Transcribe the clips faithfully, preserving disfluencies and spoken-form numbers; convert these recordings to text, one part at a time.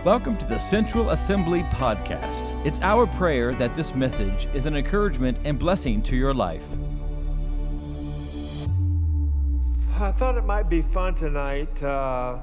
Welcome to the Central Assembly Podcast. It's our prayer that this message is an encouragement and blessing to your life. I thought it might be fun tonight uh,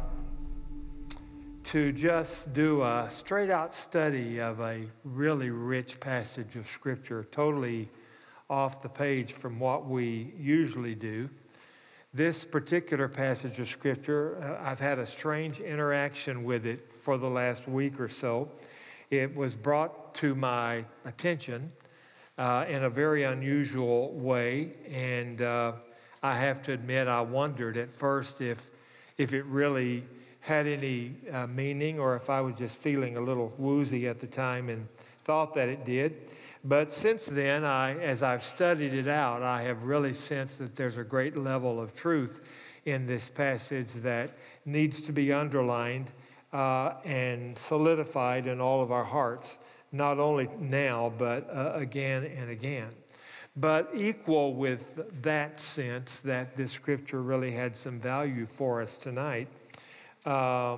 to just do a straight-out study of a really rich passage of Scripture, totally off the page from what we usually do. This particular passage of Scripture, uh, I've had a strange interaction with it for the last week or so. It was brought to my attention uh, in a very unusual way, and uh, I have to admit I wondered at first if, if it really had any uh, meaning or if I was just feeling a little woozy at the time and thought that it did. But since then, I, as I've studied it out, I have really sensed that there's a great level of truth in this passage that needs to be underlined uh, and solidified in all of our hearts, not only now, but uh, again and again. But equal with that sense that this Scripture really had some value for us tonight, uh,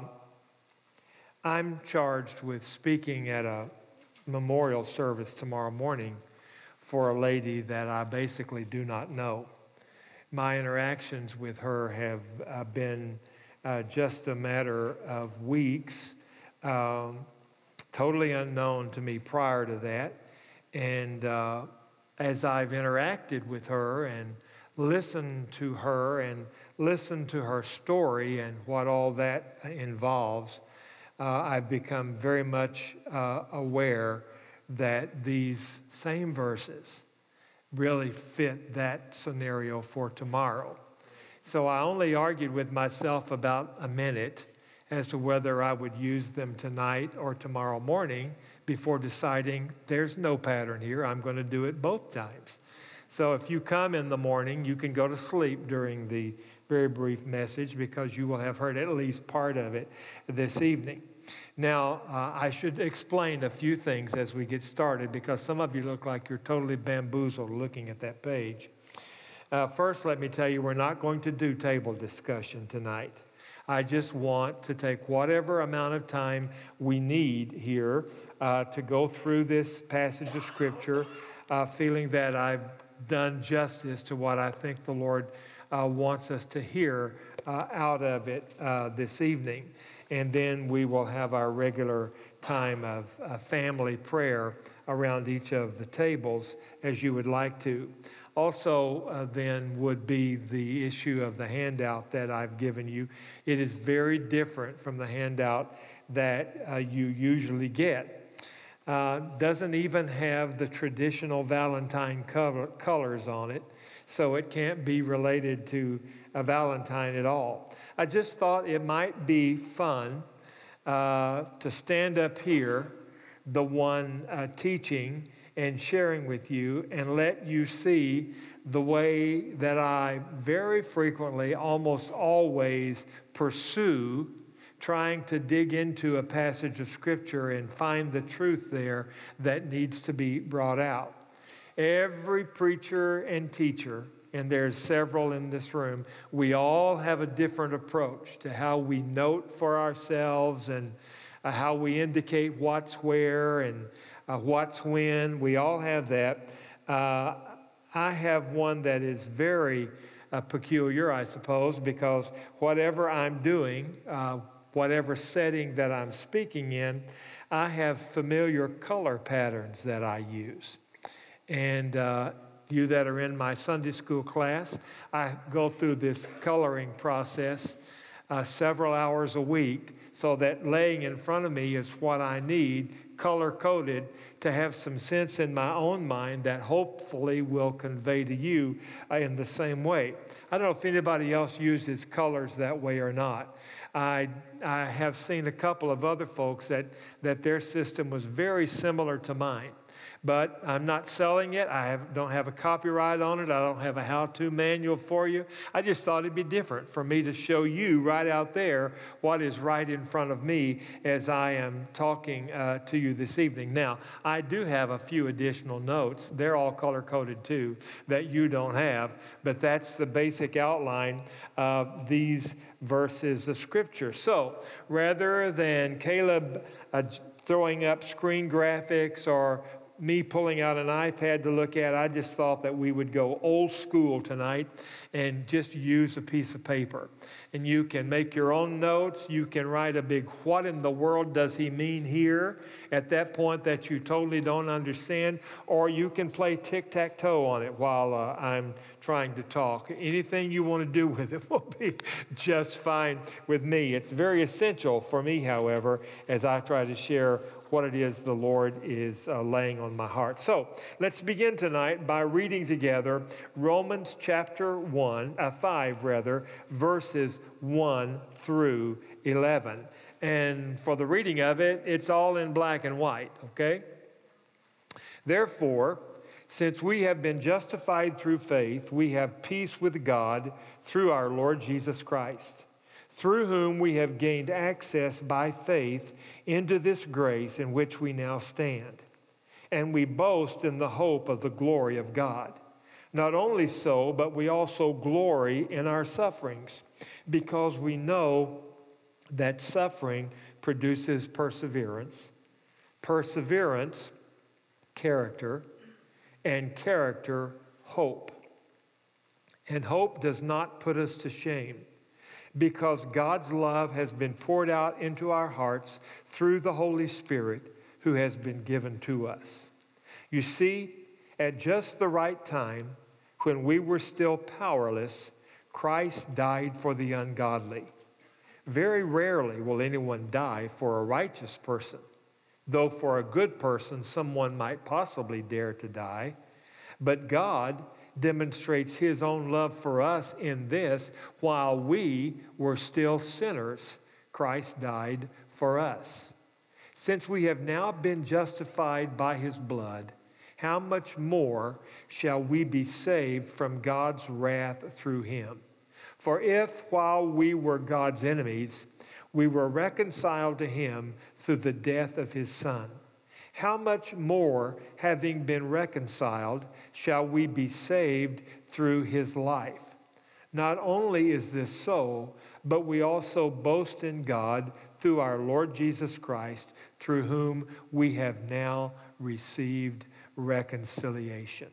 I'm charged with speaking at a memorial service tomorrow morning for a lady that I basically do not know. My interactions with her have uh, been uh, just a matter of weeks, um, totally unknown to me prior to that. And uh, as I've interacted with her and listened to her and listened to her story and what all that involves, Uh, I've become very much uh, aware that these same verses really fit that scenario for tomorrow. So I only argued with myself about a minute as to whether I would use them tonight or tomorrow morning before deciding there's no pattern here. I'm going to do it both times. So if you come in the morning, you can go to sleep during the very brief message because you will have heard at least part of it this evening. Now, uh, I should explain a few things as we get started because some of you look like you're totally bamboozled looking at that page. Uh, first, let me tell you, we're not going to do table discussion tonight. I just want to take whatever amount of time we need here uh, to go through this passage of Scripture, uh, feeling that I've done justice to what I think the Lord uh, wants us to hear uh, out of it uh, this evening. And then we will have our regular time of uh, family prayer around each of the tables as you would like to. Also uh, then would be the issue of the handout that I've given you. It is very different from the handout that uh, you usually get. Uh, doesn't even have the traditional Valentine cover, colors on it, so it can't be related to a Valentine at all. I just thought it might be fun uh, to stand up here, the one uh, teaching and sharing with you, and let you see the way that I very frequently, almost always, pursue trying to dig into a passage of Scripture and find the truth there that needs to be brought out. Every preacher and teacher, and there's several in this room, we all have a different approach to how we note for ourselves and uh, how we indicate what's where and uh, what's when. We all have that. Uh, I have one that is very uh, peculiar, I suppose, because whatever I'm doing, uh, whatever setting that I'm speaking in, I have familiar color patterns that I use. And uh, you that are in my Sunday school class, I go through this coloring process uh, several hours a week so that laying in front of me is what I need, color-coded, to have some sense in my own mind that hopefully will convey to you uh, in the same way. I don't know if anybody else uses colors that way or not. I, I have seen a couple of other folks that, that their system was very similar to mine. But I'm not selling it. I have, don't have a copyright on it. I don't have a how-to manual for you. I just thought it'd be different for me to show you right out there what is right in front of me as I am talking uh, to you this evening. Now, I do have a few additional notes. They're all color-coded too that you don't have, but that's the basic outline of these verses of Scripture. So, rather than Caleb uh, throwing up screen graphics or me pulling out an iPad to look at, I just thought that we would go old school tonight and just use a piece of paper. And you can make your own notes. You can write a big, what in the world does he mean here? At that point that you totally don't understand. Or you can play tic-tac-toe on it while uh, I'm trying to talk. Anything you want to do with it will be just fine with me. It's very essential for me, however, as I try to share what it is the Lord is uh, laying on my heart. So let's begin tonight by reading together Romans chapter one, uh, five rather, verses one through eleven. And for the reading of it, it's all in black and white, okay? Therefore, since we have been justified through faith, we have peace with God through our Lord Jesus Christ, through whom we have gained access by faith into this grace in which we now stand. And we boast in the hope of the glory of God. Not only so, but we also glory in our sufferings, because we know that suffering produces perseverance, perseverance, character, and character, hope. And hope does not put us to shame, because God's love has been poured out into our hearts through the Holy Spirit who has been given to us. You see, at just the right time, when we were still powerless, Christ died for the ungodly. Very rarely will anyone die for a righteous person, though for a good person someone might possibly dare to die. But God demonstrates his own love for us in this: while we were still sinners, Christ died for us. Since we have now been justified by his blood, how much more shall we be saved from God's wrath through him? For if, while we were God's enemies, we were reconciled to him through the death of his Son, how much more, having been reconciled, shall we be saved through his life? Not only is this so, but we also boast in God through our Lord Jesus Christ, through whom we have now received reconciliation.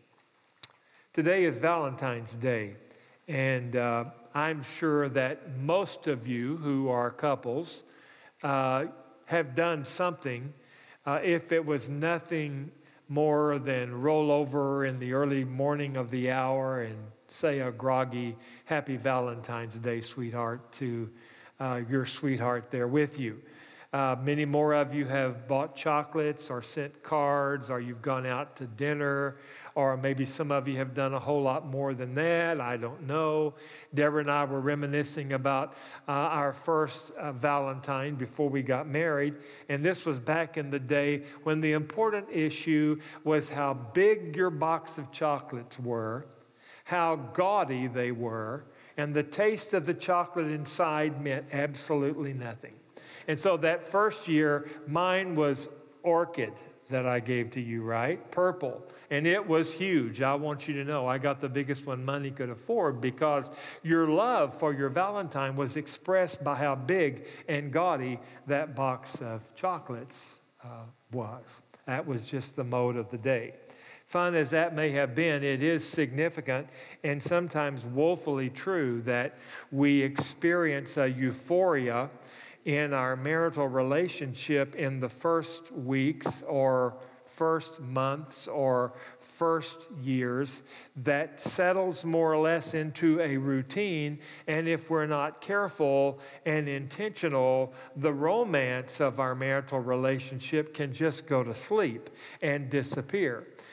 Today is Valentine's Day, and uh, I'm sure that most of you who are couples uh, have done something. Uh, if it was nothing more than roll over in the early morning of the hour and say a groggy Happy Valentine's Day, sweetheart, to uh, your sweetheart there with you. Uh, many more of you have bought chocolates or sent cards, or you've gone out to dinner, or maybe some of you have done a whole lot more than that. I don't know. Deborah and I were reminiscing about uh, our first uh, Valentine before we got married, and this was back in the day when the important issue was how big your box of chocolates were, how gaudy they were, and the taste of the chocolate inside meant absolutely nothing. And so that first year, mine was orchid that I gave to you, right? Purple. And it was huge. I want you to know I got the biggest one money could afford, because your love for your Valentine was expressed by how big and gaudy that box of chocolates uh, was. That was just the mode of the day. Fun as that may have been, it is significant and sometimes woefully true that we experience a euphoria in our marital relationship in the first weeks or first months or first years that settles more or less into a routine. And if we're not careful and intentional, the romance of our marital relationship can just go to sleep and disappear.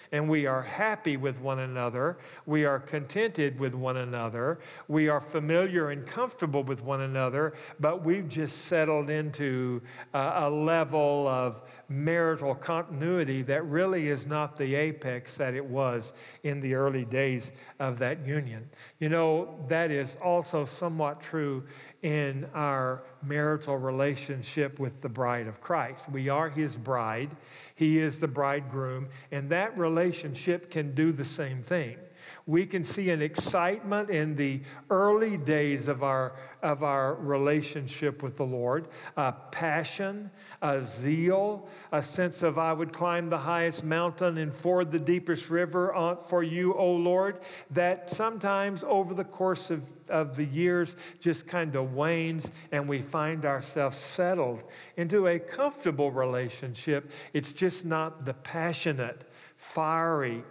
and we are happy with one another. We are contented with one another. We are familiar and comfortable with one another, but we've just settled into uh, a level of marital continuity that really is not the apex that it was in the early days of that union. You know, that is also somewhat true in our marital relationship with the bride of Christ. We are his bride. He is the bridegroom, and that relationship can do the same thing. We can see an excitement in the early days of our, of our relationship with the Lord, a passion, a zeal, a sense of I would climb the highest mountain and ford the deepest river for you, O Lord, that sometimes over the course of, of the years just kind of wanes, and we find ourselves settled into a comfortable relationship. It's just not the passionate, fiery,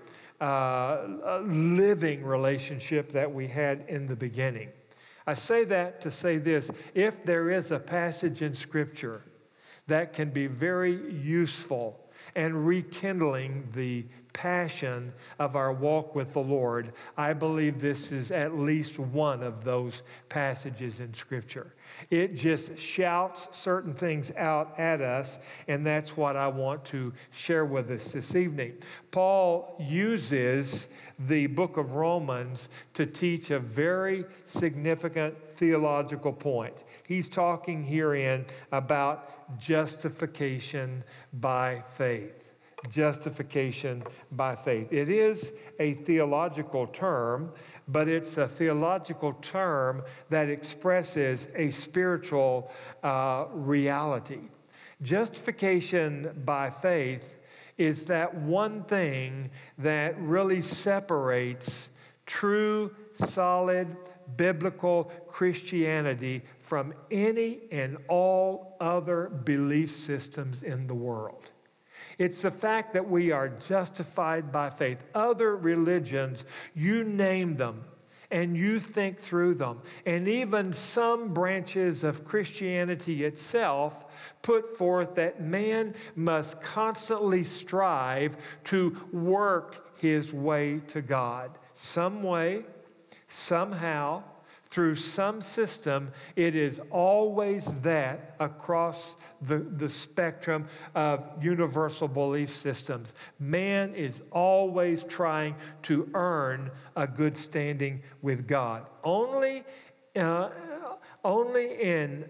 Uh, living relationship that we had in the beginning. I say that to say this: if there is a passage in Scripture that can be very useful and rekindling the passion of our walk with the Lord, I believe this is at least one of those passages in Scripture. It just shouts certain things out at us, and that's what I want to share with us this evening. Paul uses the book of Romans to teach a very significant theological point. He's talking herein about justification by faith. Justification by faith. It is a theological term, but it's a theological term that expresses a spiritual uh, reality. Justification by faith is that one thing that really separates true, solid, biblical Christianity from any and all other belief systems in the world. It's the fact that we are justified by faith. Other religions, you name them, and you think through them. And even some branches of Christianity itself put forth that man must constantly strive to work his way to God. Some way, somehow, through some system, it is always that across the, the spectrum of universal belief systems. Man is always trying to earn a good standing with God. Only, uh, only in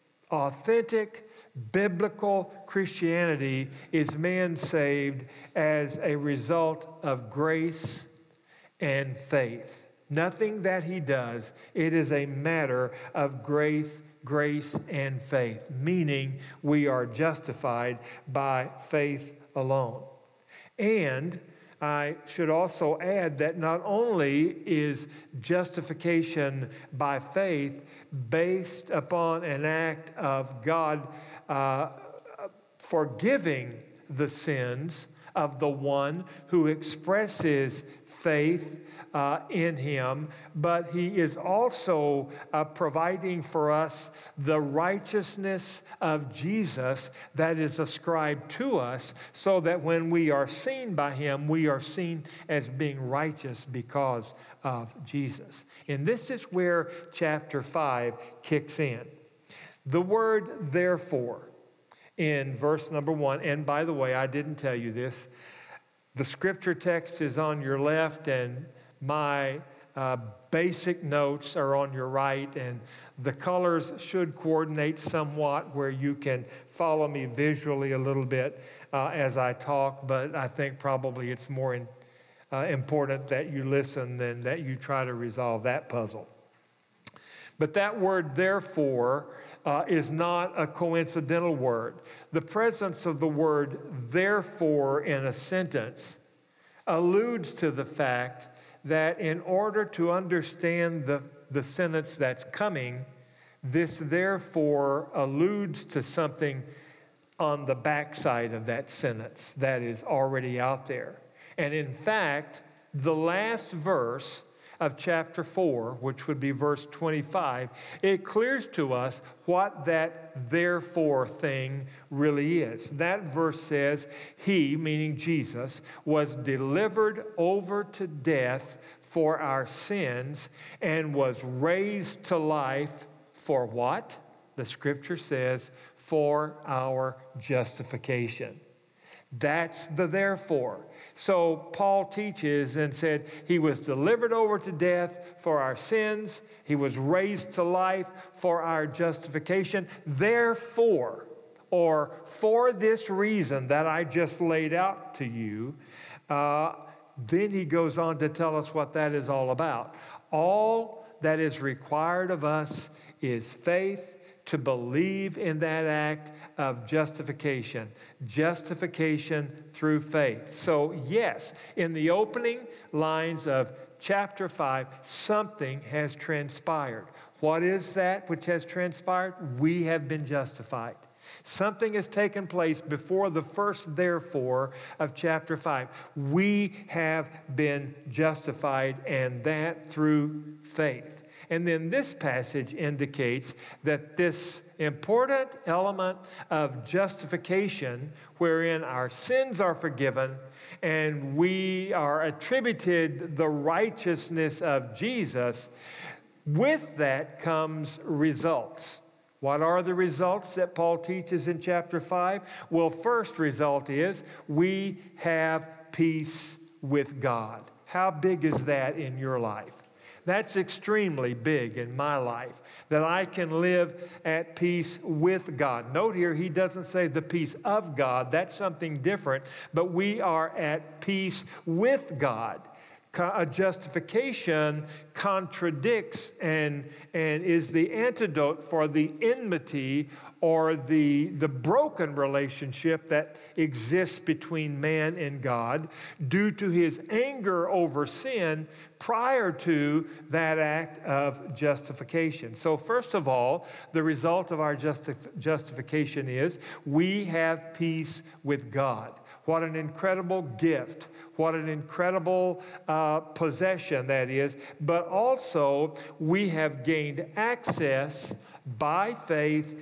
authentic biblical Christianity is man saved as a result of grace and faith. Nothing that he does, it is a matter of grace, grace and faith, meaning we are justified by faith alone. And I should also add that not only is justification by faith based upon an act of God uh, forgiving the sins of the one who expresses faith Uh, in him, but he is also uh, providing for us the righteousness of Jesus that is ascribed to us, so that when we are seen by him, we are seen as being righteous because of Jesus. And this is where chapter five kicks in. The word therefore in verse number one, and by the way, I didn't tell you this, the scripture text is on your left, and my uh, basic notes are on your right, and the colors should coordinate somewhat where you can follow me visually a little bit uh, as I talk, but I think probably it's more in, uh, important that you listen than that you try to resolve that puzzle. But that word therefore uh, is not a coincidental word. The presence of the word therefore in a sentence alludes to the fact that in order to understand the, the sentence that's coming, this therefore alludes to something on the backside of that sentence that is already out there. And in fact, the last verse of chapter four, which would be verse twenty-five, it clears to us what that therefore thing really is. That verse says, He, meaning Jesus, was delivered over to death for our sins and was raised to life for what? The scripture says, for our justification. That's the therefore. So Paul teaches and said he was delivered over to death for our sins. He was raised to life for our justification. Therefore, or for this reason that I just laid out to you, uh, then he goes on to tell us what that is all about. All that is required of us is faith to believe in that act of justification. Justification through faith. So yes, in the opening lines of chapter five, something has transpired. What is that which has transpired? We have been justified. Something has taken place before the first therefore of chapter five. We have been justified, and that through faith. And then this passage indicates that this important element of justification, wherein our sins are forgiven and we are attributed the righteousness of Jesus, with that comes results. What are the results that Paul teaches in chapter five? Well, first result is we have peace with God. How big is that in your life? That's extremely big in my life, that I can live at peace with God. Note here, he doesn't say the peace of God. That's something different, but we are at peace with God. A justification contradicts and, and is the antidote for the enmity or the, the broken relationship that exists between man and God due to his anger over sin prior to that act of justification. So first of all, the result of our justi- justification is we have peace with God. What an incredible gift. What an incredible uh, possession that is. But also, we have gained access by faith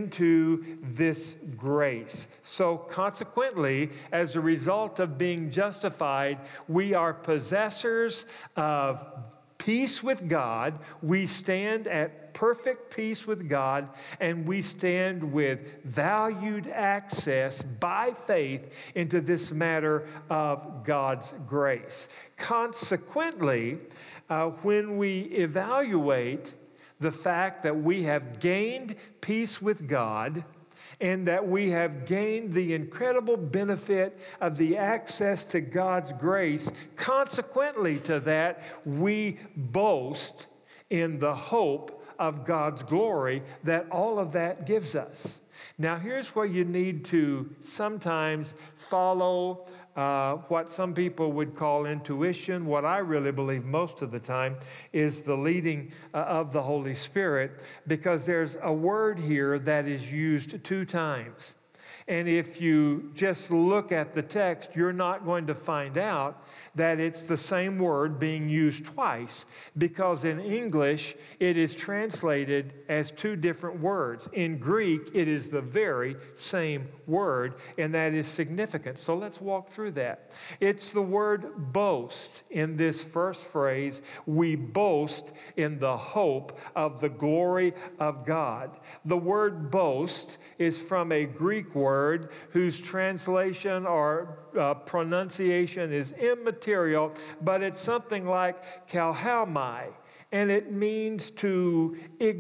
into this grace. So consequently, as a result of being justified, we are possessors of peace with God. We stand at perfect peace with God, and we stand with valued access by faith into this matter of God's grace. Consequently, uh, when we evaluate the fact that we have gained peace with God and that we have gained the incredible benefit of the access to God's grace, consequently to that, we boast in the hope of God's glory that all of that gives us. Now, here's where you need to sometimes follow uh, what some people would call intuition. What I really believe most of the time is the leading uh, of the Holy Spirit, because there's a word here that is used two times. And if you just look at the text, you're not going to find out that it's the same word being used twice, because in English, it is translated as two different words. In Greek, it is the very same word, and that is significant. So let's walk through that. It's the word boast in this first phrase. We boast in the hope of the glory of God. The word boast is from a Greek word whose translation or uh, pronunciation is immaterial, but it's something like kalhaumai, and it means to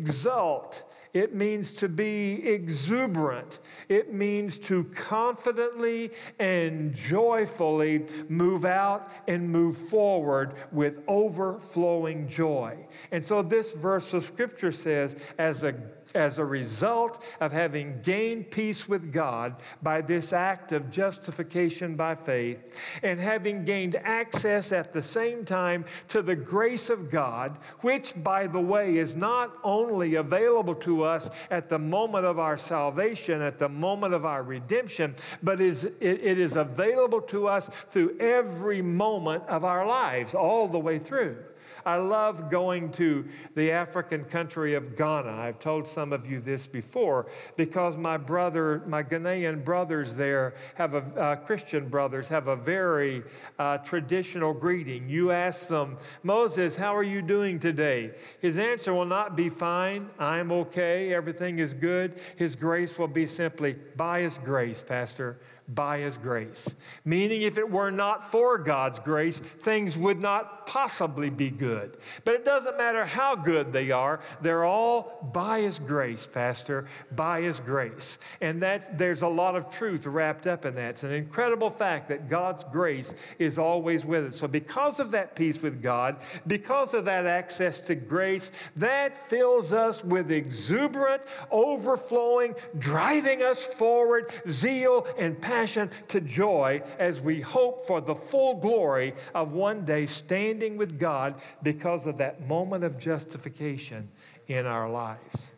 exult. It means to be exuberant. It means to confidently and joyfully move out and move forward with overflowing joy. And so this verse of Scripture says, as a As a result of having gained peace with God by this act of justification by faith, and having gained access at the same time to the grace of God, which, by the way, is not only available to us at the moment of our salvation, at the moment of our redemption, but is, it, it is available to us through every moment of our lives, all the way through. I love going to the African country of Ghana. I've told some of you this before because my brother, my Ghanaian brothers there have a, uh, Christian brothers have a very uh, traditional greeting. You ask them, Moses, how are you doing today? His answer will not be fine, I'm okay, everything is good. His grace will be simply, by His grace, Pastor, by His grace. Meaning if it were not for God's grace, things would not possibly be good. But it doesn't matter how good they are, they're all by His grace, Pastor, by His grace. And that's, there's a lot of truth wrapped up in that. It's an incredible fact that God's grace is always with us. So because of that peace with God, because of that access to grace, that fills us with exuberant, overflowing, driving us forward, zeal and passion to joy as we hope for the full glory of one day standing with God because of that moment of justification in our lives.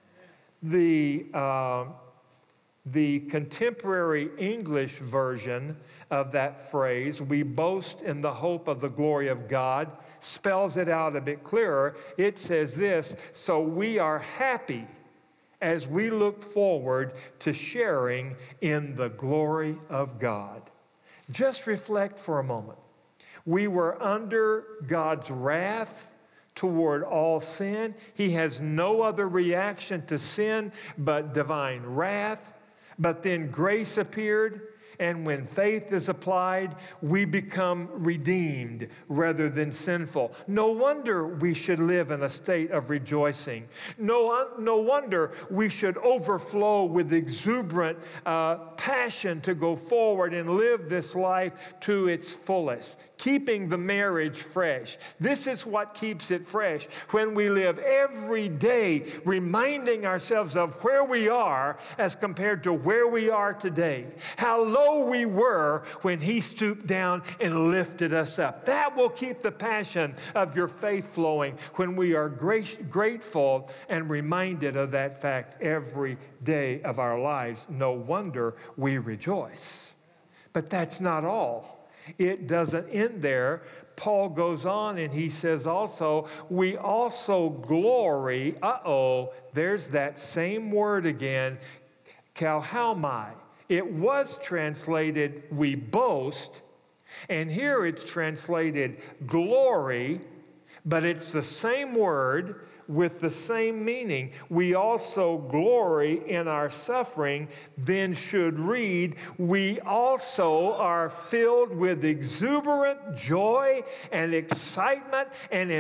The, uh, the contemporary English version of that phrase, we boast in the hope of the glory of God, spells it out a bit clearer. It says this, so we are happy as we look forward to sharing in the glory of God. Just reflect for a moment. We were under God's wrath toward all sin. He has no other reaction to sin but divine wrath. But then grace appeared, and when faith is applied, we become redeemed rather than sinful. No wonder we should live in a state of rejoicing. No, no wonder we should overflow with exuberant uh, passion to go forward and live this life to its fullest, keeping the marriage fresh. This is what keeps it fresh. When we live every day reminding ourselves of where we are as compared to where we are today, how low we were when He stooped down and lifted us up. That will keep the passion of your faith flowing when we are great, grateful and reminded of that fact every day of our lives. No wonder we rejoice. But that's not all. It doesn't end there. Paul goes on and he says also, we also glory. Uh-oh, there's that same word again, kauhaumai. It was translated, we boast, and here it's translated glory, but it's the same word with the same meaning. We also glory in our suffering, then should read, we also are filled with exuberant joy and excitement and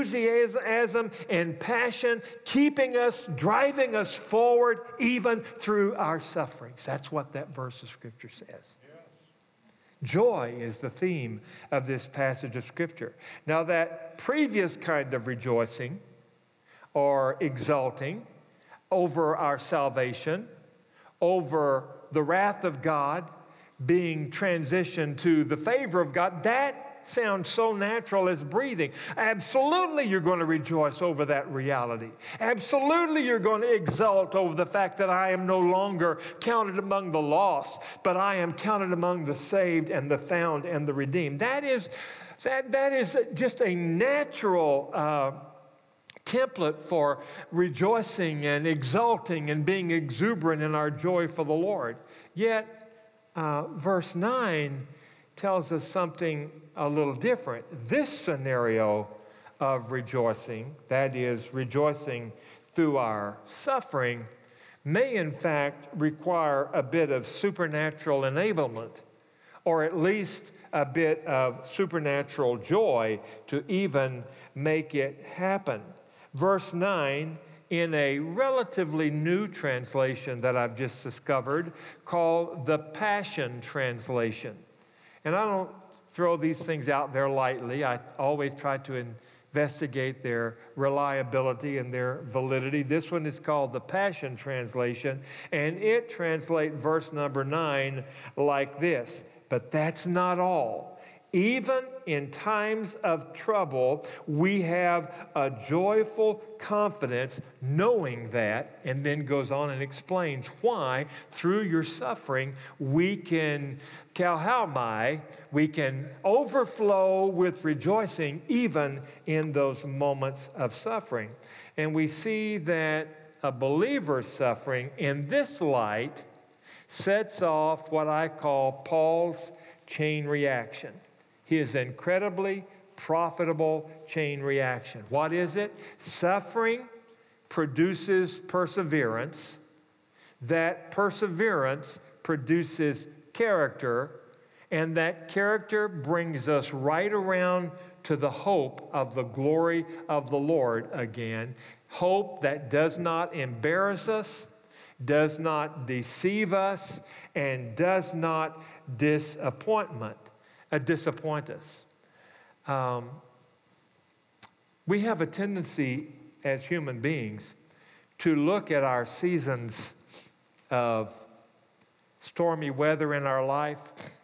enthusiasm and passion, keeping us, driving us forward even through our sufferings. That's what that verse of Scripture says. Joy is the theme of this passage of Scripture. Now, that previous kind of rejoicing or exulting over our salvation, over the wrath of God being transitioned to the favor of God, that sounds so natural as breathing. Absolutely, you're going to rejoice over that reality. Absolutely, you're going to exult over the fact that I am no longer counted among the lost, but I am counted among the saved and the found and the redeemed. That is, that, that is just a natural uh, template for rejoicing and exulting and being exuberant in our joy for the Lord. Yet, uh, verse nine tells us something a little different. This scenario of rejoicing, that is, rejoicing through our suffering, may in fact require a bit of supernatural enablement, or at least a bit of supernatural joy to even make it happen. Verse nine, in a relatively new translation that I've just discovered called the Passion Translation. And I don't throw these things out there lightly. I always try to investigate their reliability and their validity. This one is called the Passion Translation, and it translates verse number nine like this. But that's not all. Even in times of trouble, we have a joyful confidence knowing that, and then goes on and explains why through your suffering we can kalhaumai, we can overflow with rejoicing even in those moments of suffering. And we see that a believer's suffering in this light sets off what I call Paul's chain reaction. His incredibly profitable chain reaction. What is it? Suffering produces perseverance. That perseverance produces character, and that character brings us right around to the hope of the glory of the Lord again. Hope that does not embarrass us, does not deceive us, and does not disappointment, uh, disappoint us. Um, we have a tendency as human beings to look at our seasons of stormy weather in our life,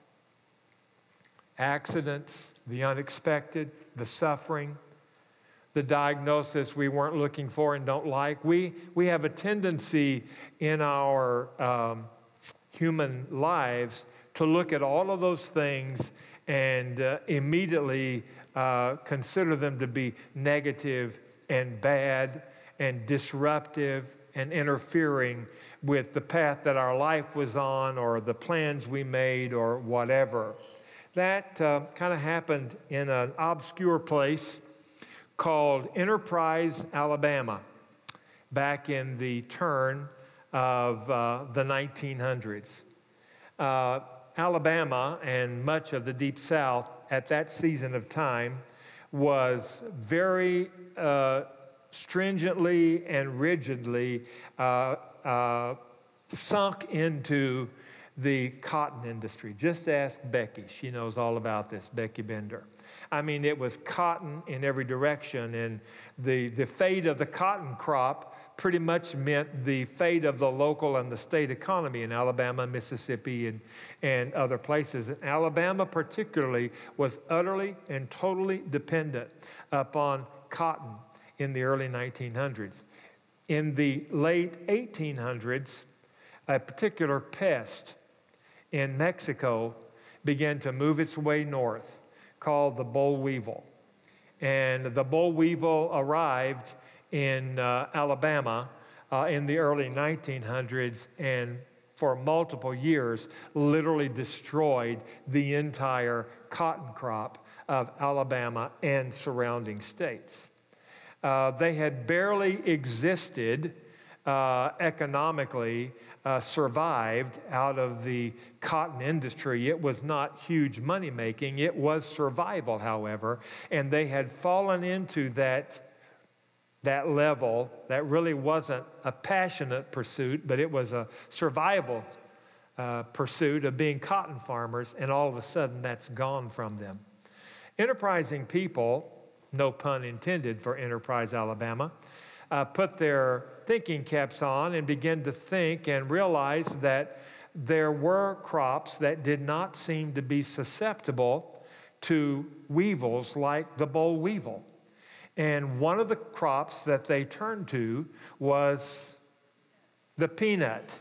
accidents, the unexpected, the suffering, the diagnosis we weren't looking for and don't like. We, we have a tendency in our um, human lives to look at all of those things and uh, immediately uh, consider them to be negative and bad and disruptive and interfering with the path that our life was on or the plans we made or whatever. That uh, kind of happened in an obscure place called Enterprise, Alabama, back in the turn of uh, the nineteen hundreds. Uh, Alabama and much of the Deep South at that season of time was very uh, stringently and rigidly uh, uh, sunk into the cotton industry. Just ask Becky. She knows all about this, Becky Bender. I mean, it was cotton in every direction, and the, the fate of the cotton crop pretty much meant the fate of the local and the state economy in Alabama, Mississippi, and, and other places. And Alabama particularly was utterly and totally dependent upon cotton in the early nineteen hundreds. In the late eighteen hundreds, a particular pest in Mexico began to move its way north, called the boll weevil. And the boll weevil arrived in uh, Alabama uh, in the early nineteen hundreds, and for multiple years literally destroyed the entire cotton crop of Alabama and surrounding states. Uh, they had barely existed uh, economically, uh, survived out of the cotton industry. It was not huge money making. It was survival, however, and they had fallen into that that level that really wasn't a passionate pursuit, but it was a survival uh, pursuit of being cotton farmers, and all of a sudden that's gone from them. Enterprising people, no pun intended for Enterprise, Alabama, uh, put their thinking caps on and began to think and realize that there were crops that did not seem to be susceptible to weevils like the boll weevil. And one of the crops that they turned to was the peanut.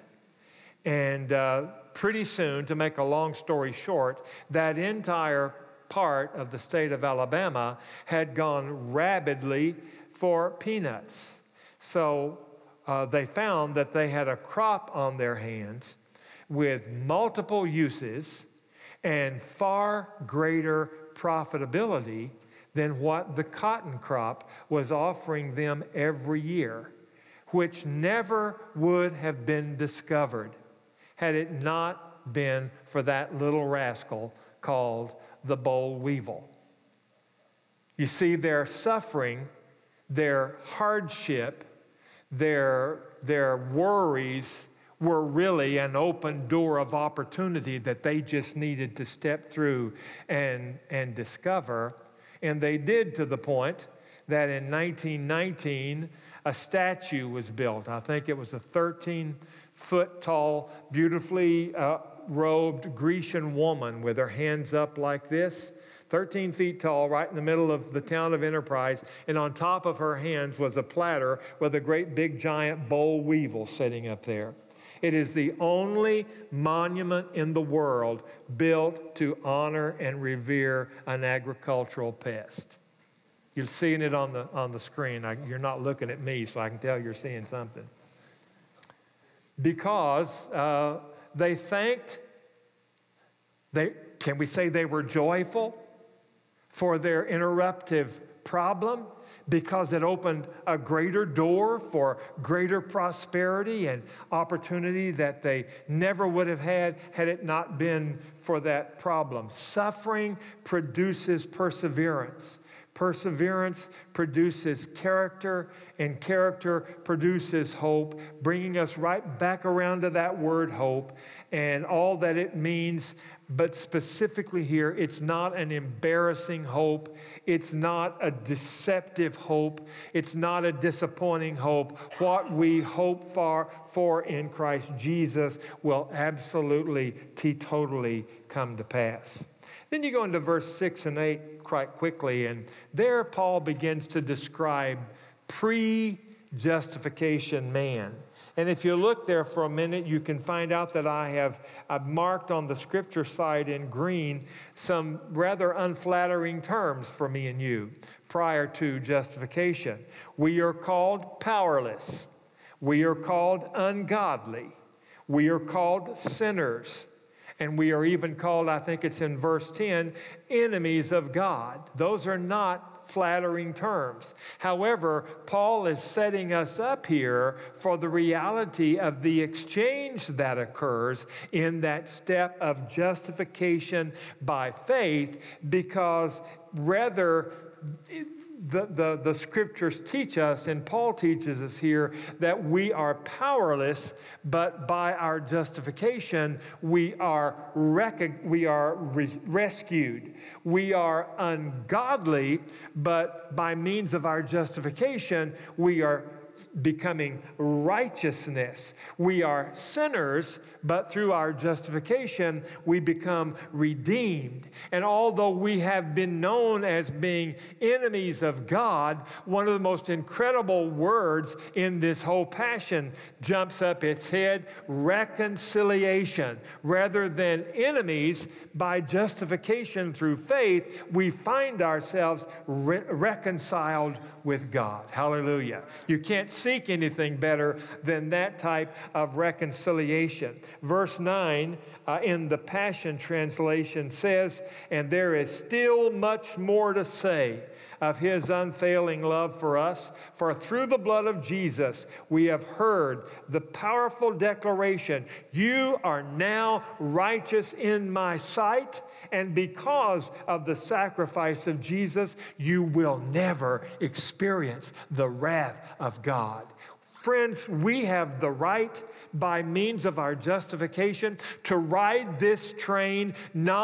And uh, pretty soon, to make a long story short, that entire part of the state of Alabama had gone rabidly for peanuts. So uh, they found that they had a crop on their hands with multiple uses and far greater profitability than what the cotton crop was offering them every year, which never would have been discovered had it not been for that little rascal called the boll weevil. You see, their suffering, their hardship, their, their worries were really an open door of opportunity that they just needed to step through and, and discover. And they did, to the point that in nineteen nineteen, a statue was built. I think it was a thirteen-foot tall, beautifully uh, robed Grecian woman with her hands up like this. thirteen feet tall, right in the middle of the town of Enterprise, and on top of her hands was a platter with a great big giant boll weevil sitting up there. It is the only monument in the world built to honor and revere an agricultural pest. You're seeing it on the, on the screen. I, you're not looking at me, so I can tell you're seeing something. Because uh, they thanked, they, can we say they were joyful for their interruptive problem? Because it opened a greater door for greater prosperity and opportunity that they never would have had had it not been for that problem. Suffering produces perseverance. Perseverance produces character, and character produces hope, bringing us right back around to that word hope and all that it means. But specifically here, it's not an embarrassing hope. It's not a deceptive hope. It's not a disappointing hope. What we hope for, for in Christ Jesus will absolutely, teetotally come to pass. Then you go into verse six and eight quite quickly, and there Paul begins to describe pre-justification man. And if you look there for a minute, you can find out that I have I've marked on the scripture side in green some rather unflattering terms for me and you prior to justification. We are called powerless. We are called ungodly. We are called sinners. And we are even called, I think it's in verse ten, enemies of God. Those are not flattering terms. However, Paul is setting us up here for the reality of the exchange that occurs in that step of justification by faith, because rather The, the, the scriptures teach us, and Paul teaches us here, that we are powerless, but by our justification, we are, rec- we are re- rescued. We are ungodly, but by means of our justification, we are becoming righteousness. We are sinners, but through our justification, we become redeemed. And although we have been known as being enemies of God, one of the most incredible words in this whole passion jumps up its head: reconciliation. Rather than enemies, by justification through faith, we find ourselves re- reconciled with God. Hallelujah. You can't seek anything better than that type of reconciliation. Verse nine uh, in the Passion Translation says, "And there is still much more to say of his unfailing love for us, for through the blood of Jesus we have heard the powerful declaration, 'You are now righteous in my sight,' and because of the sacrifice of Jesus, you will never experience the wrath of God." Friends, we have the right, by means of our justification, to ride this train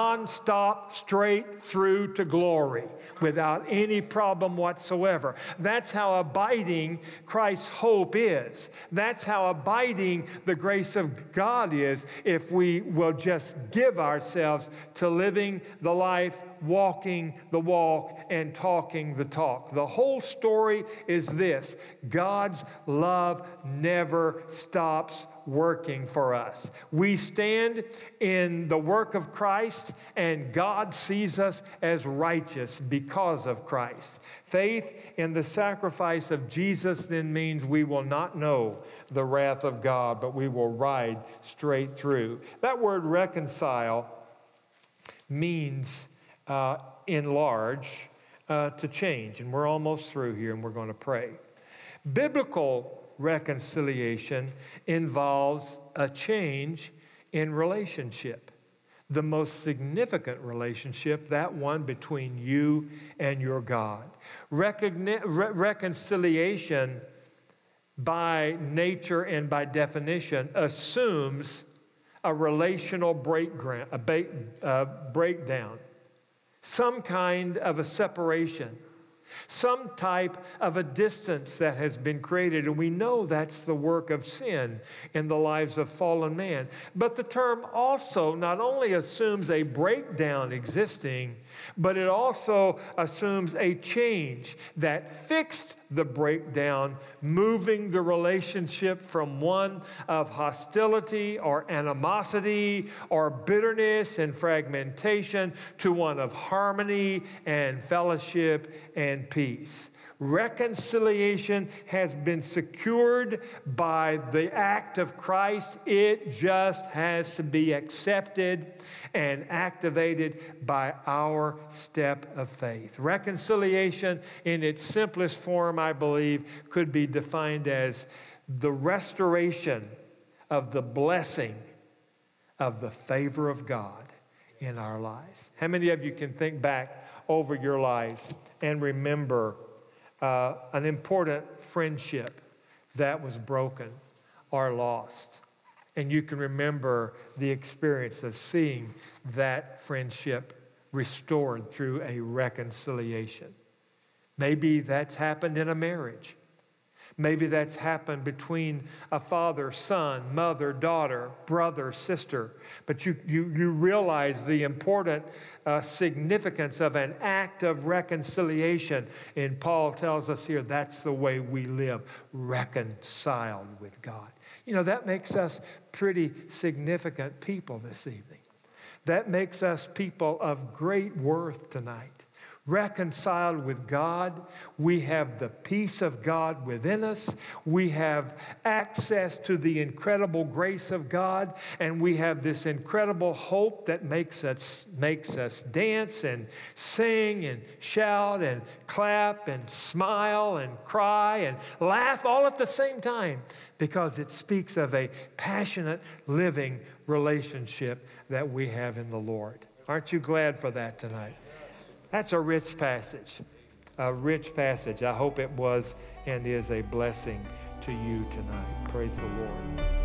nonstop straight through to glory without any problem whatsoever. That's how abiding Christ's hope is. That's how abiding the grace of God is, if we will just give ourselves to living the life, walking the walk, and talking the talk. The whole story is this: God's love never stops working for us. We stand in the work of Christ, and God sees us as righteous because of Christ. Faith in the sacrifice of Jesus then means we will not know the wrath of God, but we will ride straight through. That word reconcile means uh, enlarge, uh, to change. And we're almost through here, and we're going to pray. Biblical reconciliation involves a change in relationship. The most significant relationship, that one between you and your God. Recogni- re- reconciliation by nature and by definition assumes a relational breakdown, a ba- uh, breakdown, some kind of a separation. some type of a distance that has been created. And we know that's the work of sin in the lives of fallen man. But the term also not only assumes a breakdown existing, but it also assumes a change that fixed the breakdown, moving the relationship from one of hostility or animosity or bitterness and fragmentation to one of harmony and fellowship and peace. Reconciliation has been secured by the act of Christ. It just has to be accepted and activated by our step of faith. Reconciliation, in its simplest form, I believe, could be defined as the restoration of the blessing of the favor of God in our lives. How many of you can think back over your lives and remember Uh, an important friendship that was broken or lost? And you can remember the experience of seeing that friendship restored through a reconciliation. Maybe that's happened in a marriage. Maybe that's happened between a father, son, mother, daughter, brother, sister. But you, you, you realize the important uh, significance of an act of reconciliation. And Paul tells us here that's the way we live, reconciled with God. You know, that makes us pretty significant people this evening. That makes us people of great worth tonight. Reconciled with God, we have the peace of God within us, we have access to the incredible grace of God, and we have this incredible hope that makes us, makes us dance and sing and shout and clap and smile and cry and laugh all at the same time, because it speaks of a passionate, living relationship that we have in the Lord. Aren't you glad for that tonight? That's a rich passage, a rich passage. I hope it was and is a blessing to you tonight. Praise the Lord.